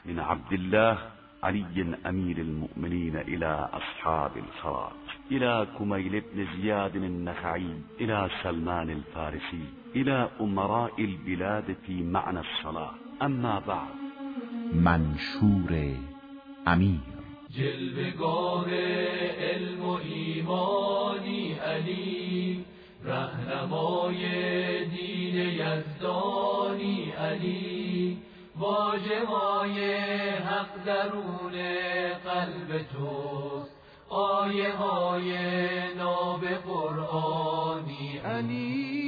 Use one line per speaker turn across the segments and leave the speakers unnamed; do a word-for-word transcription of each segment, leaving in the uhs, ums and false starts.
من عبد الله علي أمير المؤمنين إلى أصحاب الخراج، إلى كميل بن زياد النخعي، إلى سلمان الفارسي، إلى أمراء البلاد في معنى الصلاة. اما بعد.
منشور امیر.
جلوه‌گاه علم و ایمانی علی، رهنمای دین یزدانی علی، واژه‌های حق درون قلب توست، آیه های ناب قرآنی علی.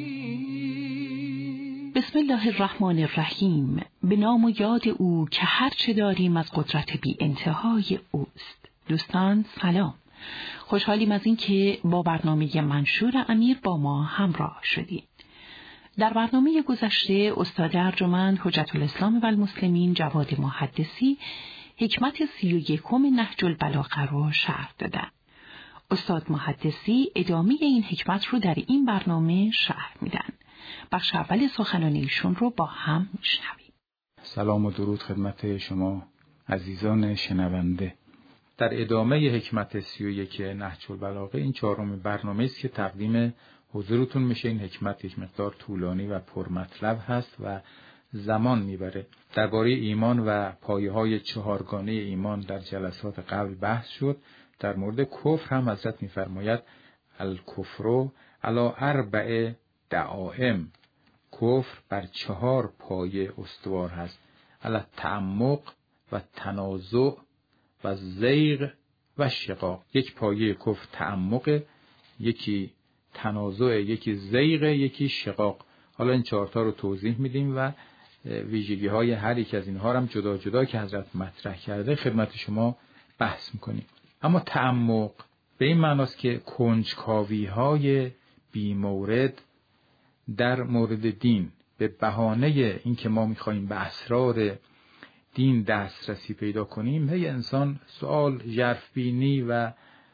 بسم الله الرحمن الرحیم. به نام و یاد او که هر چه داریم از قدرت بی انتهای اوست. دوستان سلام، خوشحالیم از این که با برنامه منشور امیر با ما همراه شدید. در برنامه گذشته استاد ارجمند حجت الاسلام و المسلمین جواد محدثی حکمت سی و یکم نهج البلاغه رو شرح دادن. استاد محدثی ادامه این حکمت رو در این برنامه شرح میدن. بخش اول سخنان ایشون رو با هم میشنویم.
سلام و درود خدمت شما عزیزان شنونده. در ادامه حکمت سی و یک نهج البلاغه، این چهارمین برنامه است که تقدیم حضورتون میشه. این حکمت یک مقدار طولانی و پرمطلب هست و زمان میبره. درباره ایمان و پایه‌های چهارگانه ایمان در جلسات قبل بحث شد. در مورد کفر هم حضرت میفرماید الکفر علی اربع دعائم، کفر بر چهار پایه استوار هست: علی تعمق و تنازع و زیغ و شقاق. یک پایه کفر تعمق، یکی تنازع، یکی زیغ، یکی شقاق. حالا این چهارتا رو توضیح میدیم و ویژگی های هر یک از اینها هم جدا جدا که حضرت مطرح کرده خدمت شما بحث میکنیم. اما تعمق به این معناست که کنجکاوی های بی مورد در مورد دین به بهانه اینکه ما میخوایم به اسرار دین دسترسی پیدا کنیم، هی انسان سوال، ژرفبینی و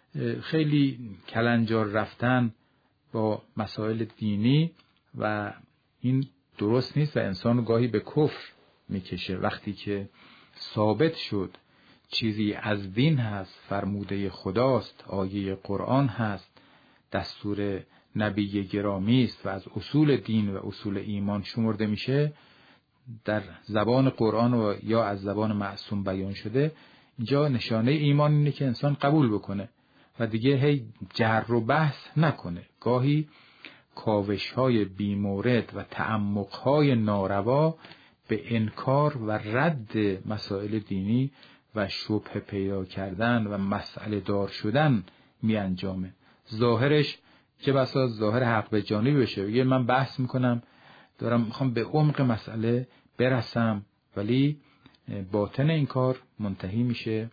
خیلی کلنجار رفتن با مسائل دینی و این درست نیست و انسان گاهی به کفر میکشه. وقتی که ثابت شد چیزی از دین هست، فرموده خداست، آیه قرآن هست، دستور نبی گرامی است و از اصول دین و اصول ایمان شمرده میشه، در زبان قرآن و یا از زبان معصوم بیان شده، اینجا نشانه ایمان اینه که انسان قبول بکنه و دیگه هی جر و بحث نکنه. گاهی کاوش‌های بی‌مورد و تعمق‌های ناروا به انکار و رد مسائل دینی و شبهه پیدا کردن و مسئله دار شدن می انجامه. ظاهرش چه بسا ظاهر حق به جانبی بشه، بگه من بحث میکنم، دارم میخوام به عمق مسئله برسم، ولی باطن این کار منتهی میشه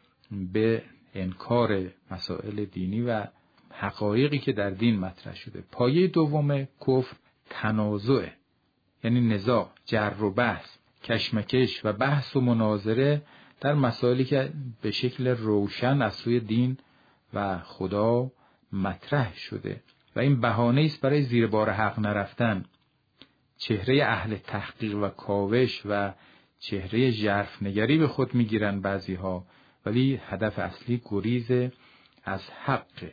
به انکار مسائل دینی و حقایقی که در دین مطرح شده. پایه دوم کفر تنازع، یعنی نزاع، جر و بحث، کشمکش و بحث و مناظره در مسائلی که به شکل روشن از سوی دین و خدا مطرح شده و این بهانه است برای زیر بار حق نرفتن. چهره اهل تحقیق و کاوش و چهره ژرف نگری به خود میگیرن بعضی ها، ولی هدف اصلی گریز از حق.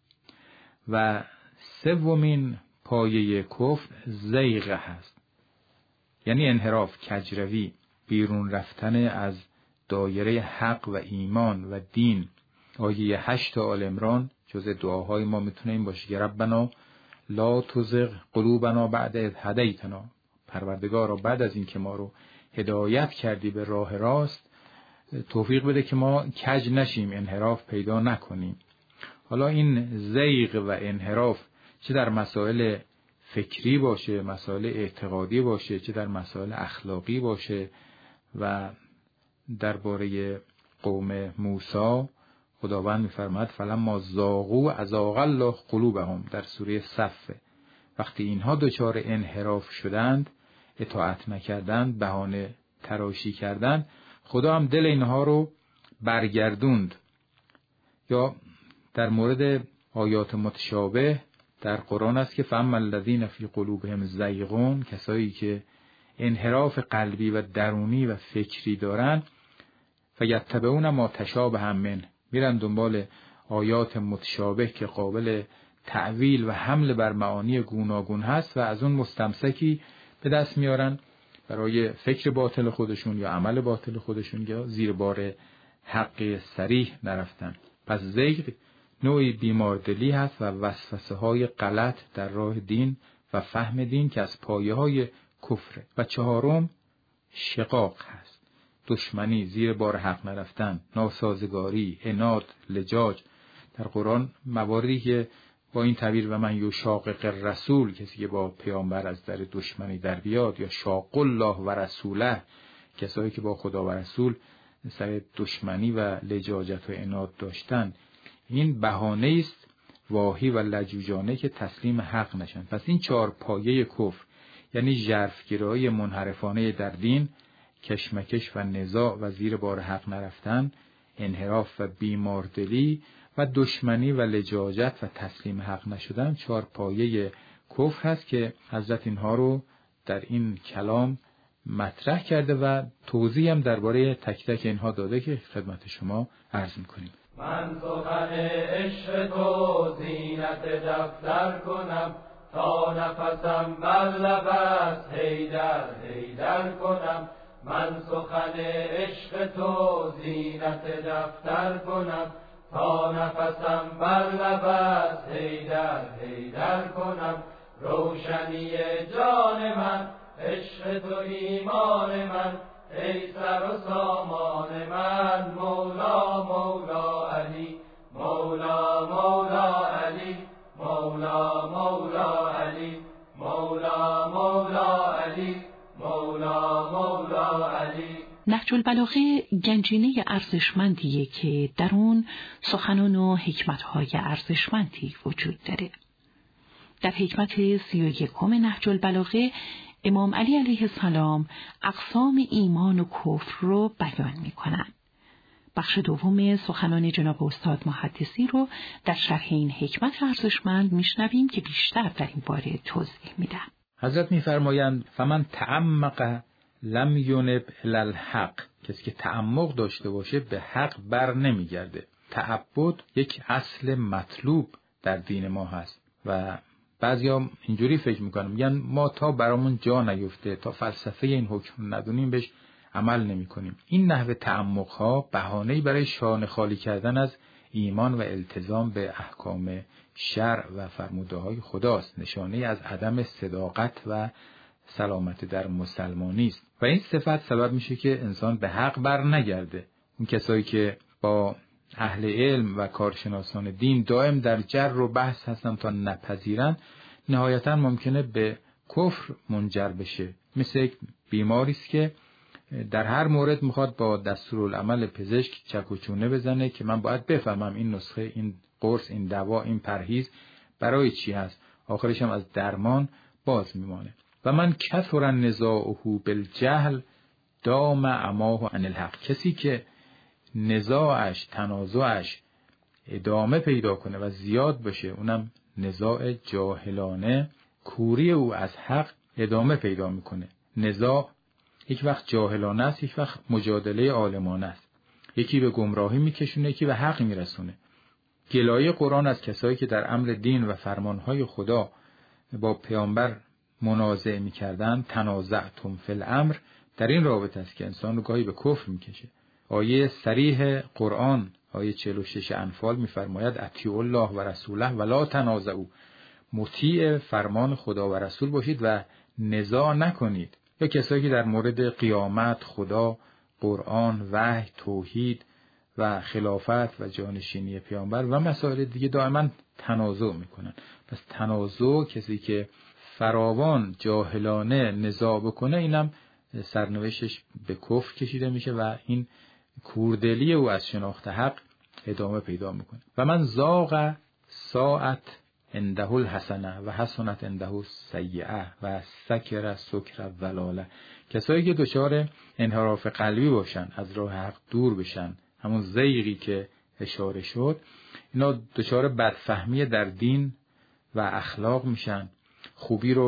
و سومین پایه کفر زیغ هست، یعنی انحراف، کجروی، بیرون رفتن از دایره حق و ایمان و دین. آیه هشت آل عمران جزء دعاهای ما میتونه این باشه که ربنا لا تزغ قلوبنا بعد اذ هدیتنا، پروردگارا بعد از این که ما رو هدایت کردی به راه راست، توفیق بده که ما کج نشیم، انحراف پیدا نکنیم. حالا این زیغ و انحراف چه در مسائل فکری باشه، مسائل اعتقادی باشه، چه در مسائل اخلاقی باشه. و درباره قوم موسی خداوند می‌فرماید فلما زاغوا ازاغ الله قلوبهم در سوره صف. وقتی اینها دچار انحراف شدند، اطاعت نکردند، بهانه تراشی کردند، خدا هم دل اینها رو برگردوند. یا در مورد آیات متشابه در قرآن است که فاما الذین فی قلوبهم زیغون، کسایی که انحراف قلبی و درونی و فکری دارن، فیتبعون ما تشابه من، میرن دنبال آیات متشابه که قابل تعویل و حمل بر معانی گوناگون هست و از اون مستمسکی به دست میارن برای فکر باطل خودشون یا عمل باطل خودشون، یا زیر بار حق صریح نرفتن. پس زیغ نوعی بیماردلی هست و وسوسه های غلط در راه دین و فهم دین که از پایه های کفره. و چهارم شقاق هست، دشمنی، زیر بار حق نرفتن، ناسازگاری، عناد، لجاج. در قرآن مواردی که با این تعبیر و من یشاقق الرسول، کسی که با پیامبر از در دشمنی در بیاد، یا شاق الله و رسوله، کسایی که با خدا و رسول سر دشمنی و لجاجت و عناد داشتن، این بهانه است واهی و لجوجانه که تسلیم حق نشن. پس این چهار پایه کفر، یعنی ژرفگرایی منحرفانه در دین، کشمکش و نزاع و زیر بار حق نرفتن، انحراف و بیماردلی و دشمنی و لجاجت و تسلیم حق نشدن، چهار پایه کفر هست که حضرت اینها رو در این کلام مطرح کرده و توضیح هم درباره تک تک اینها داده که خدمت شما عرض می‌کنیم.
من سخن عشق تو زینت دفتر کنم، تا نفسم بر لب است حیدر حیدر کنم. من سخن عشق تو زینت دفتر کنم، تا نفسم بر لب است حیدر حیدر کنم. روشنی جان من عشق تو ایمان من، ای سر و سامان من مولا مولا علی، مولا مولا علی، مولا مولا علی، مولا مولا علی، مولا مولا علی.
نهج البلاغه گنجینه ارزشمندیه که در اون سخنان و حکمت‌های ارزشمندی وجود داره. در حکمت سی و یکم نهج البلاغه امام علی علیه السلام اقسام ایمان و کفر رو بیان می‌کنن. بخش دوم سخنان جناب استاد محدثی رو در شرح این حکمت ارزشمند میشنویم که بیشتر در این باره توضیح میدن.
حضرت می‌فرمایند فمن تعمق لم ینب الی الحق، کسی که تعمق داشته باشه به حق بر نمیگرده. تعبد یک اصل مطلوب در دین ما هست و بعضیا اینجوری فکر میکنن، میگن ما تا برامون جا نیفته، تا فلسفه این حکم ندونیم بهش عمل نمی کنیم. این نحوه تعمق ها بهانه‌ای برای شانه خالی کردن از ایمان و التزام به احکام شرع و فرموده های خداست، نشانه از عدم صداقت و سلامت در مسلمانی است و این صفت سبب میشه که انسان به حق بر نگرده. اون کسایی که با اهل علم و کارشناسان دین دائم در جر و بحث هستن تا نپذیرن، نهایتا ممکنه به کفر منجر بشه. مثل یک بیماری است که در هر مورد میخواد با دستورالعمل پزشک چک و چونه بزنه که من باید بفهمم این نسخه، این قرص، این دوا، این پرهیز برای چی هست. آخرش هم از درمان باز میمانه. و من کثر نزاعه بالجهل دام عماه عن الحق، کسی که نزاعش، تنازعش ادامه پیدا کنه و زیاد بشه، اونم نزاع جاهلانه، کوری او از حق ادامه پیدا میکنه. نزاع یک وقت جاهلانه است، یک وقت مجادله عالمانه است. یکی به گمراهی میکشونه، یکی به حق میرسونه. گلایه قرآن از کسایی که در امر دین و فرمانهای خدا با پیامبر منازعه میکردن، تنازعتم فی الامر، در این رابطه است که انسان رو گاهی به کفر میکشه. آیه صریح قرآن، آیه چهل و شش انفال میفرماید اطیعوا الله و رسوله ولا تنازعوا، مطیع فرمان خدا و رسول باشید و نزاع نکنید. یا کسایی که در مورد قیامت، خدا، قرآن، وحی، توحید و خلافت و جانشینی پیامبر و مسائل دیگه دائما تنازع میکنن. پس تنازع، کسی که فراوان جاهلانه نزاع بکنه، اینم سرنوشتش به کفر کشیده میشه و این کوردلی او از شناخت حق ادامه پیدا میکنه. و من زاغ ساعت عنده الحسنه و حسنت عنده سیئه و سکر سکر ولاله، کسایی که دچار انحراف قلبی باشن، از راه حق دور بشن، همون زیغی که اشاره شد، اینا دچار بدفهمی در دین و اخلاق میشن، خوبی رو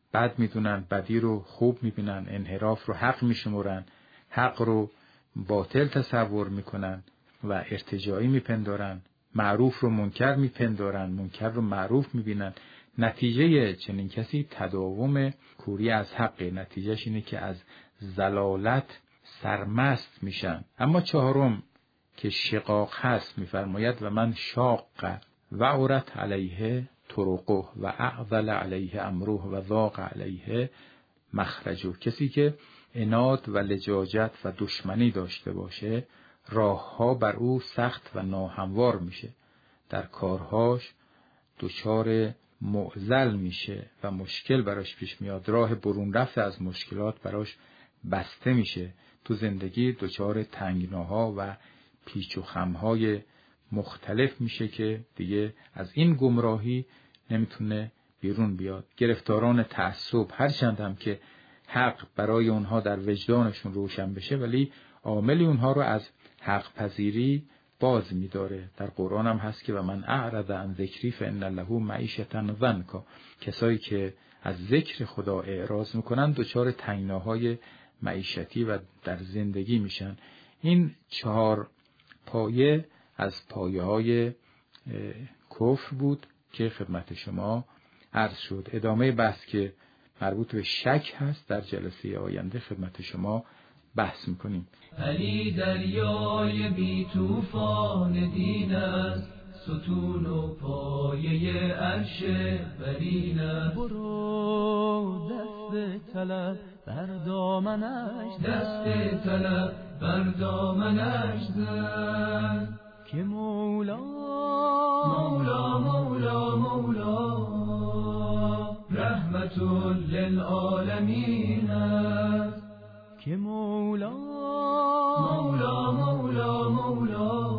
بد میدونن، بدی رو خوب میبینن، انحراف رو حق میشمرن، حق رو باطل تصور میکنن و ارتجاعی میپندارن، معروف رو منکر میپندارن، منکر رو معروف میبینن. نتیجه چنین کسی تداوم کوری از حق، نتیجهش اینه که از ضلالت سرمست میشن. اما چهارم که شقاق هست میفرماید و من شاق و عورت علیه طرقه و اعذل علیه امره و ضاق علیه مخرجه. کسی که عناد و لجاجت و دشمنی داشته باشه، راهها بر او سخت و ناهموار میشه، در کارهاش دچار معضل میشه و مشکل براش پیش میاد، راه برون رفت از مشکلات براش بسته میشه، تو زندگی دچار تنگناها و پیچ و خمهای مختلف میشه که دیگه از این گمراهی نمیتونه بیرون بیاد. گرفتاران تعصب، هرچند هم که حق برای اونها در وجدانشون روشن بشه، ولی عاملی اونها رو از حق پذیری باز میداره. در قرآن هم هست که و من اعرض عن ذکری فان له معیشة ضنکا. کسایی که از ذکر خدا اعراض میکنن دچار تنگناهای معیشتی و در زندگی میشن. این چهار پایه از پایه های کفر بود که خدمت شما عرض شد. ادامه بحث که مربوط به شک هست در جلسه آینده خدمت شما بحث میکنیم.
علی دریای بی طوفان دین است، ستون و پایه عرش برین است. برو دست طلب بر دامنش دست طلب بر دامنش زن که مولا مولا مولا مولا رحمت للعالمین است. که مولا مولا مولا مولا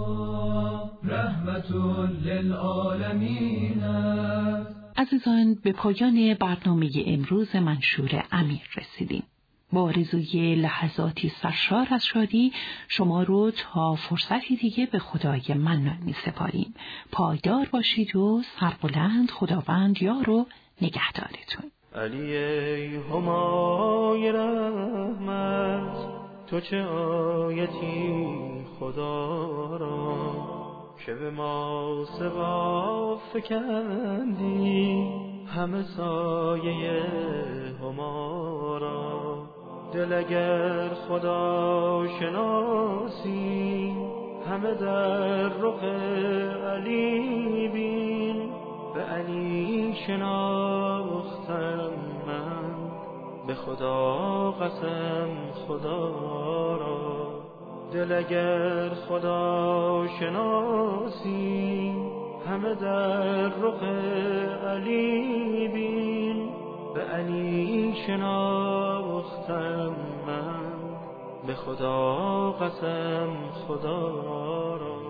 رحمت للعالمین است.
عزیزان، به پایان برنامه امروز منشور امیر رسیدیم. با آرزوی لحظاتی سرشار از شادی شما رو تا فرصتی دیگه به خدای منان می سپاریم. پایدار باشید و سربلند خداوند یار و نگهدارتون.
علی ای همای رحمت، تو چه آیتی خدا را که به ما سوا فکندی همه سایه هما را. دل اگر خدا شناسی همه در رخ علی بین. به علی شناختم من به خدا قسم خدا را. دل اگر خدا شناسی همه در رخ علی بین. به علی شناختم من به خدا قسم خدا را.